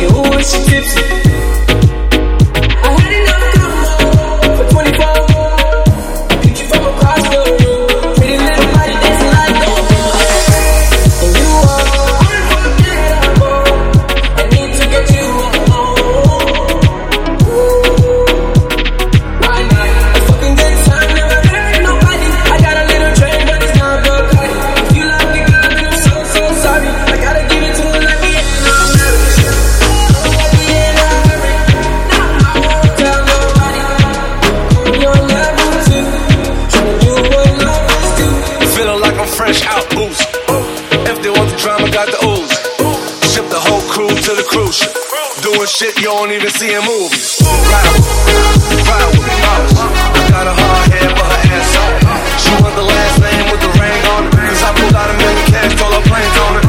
ooh, she tipsy. I had enough combo for 24. Picked you from across the room. Pretty little body dancing like go-go. And you are unforgettable. I need to get you alone. Why not? A fucking good time, never hurt nobody. I got a little train, but it's not good party. If you love me good, then I'm so, so sorry. I gotta give it to her like the end of marriage. Like the end of marriage. Now I won't tell nobody. You're level two. Tryna do what lovers do. Feeling like I'm fresh out boost. If they want the drama, got the ooze. Ship the whole crew to the cruise ship. Doing shit you don't even see in movies. Ride with me, boss. I got a hard head, but her ass soft. She want the last name with the ring on it. Cause I pulled out $1 million cash, told her planes on it.